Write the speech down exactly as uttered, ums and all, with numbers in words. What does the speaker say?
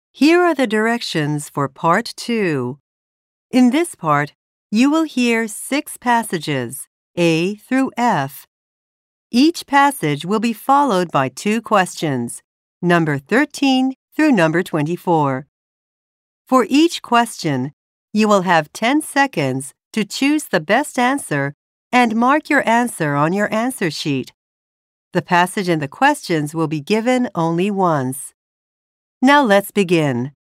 Here are the directions for Part two. In this part, you will hear six passages, A through F. Each passage will be followed by two questions, number thirteen through number twenty-four. For each question, you will have ten seconds to choose the best answer and mark your answer on your answer sheet. The passage and the questions will be given only once. Now let's begin.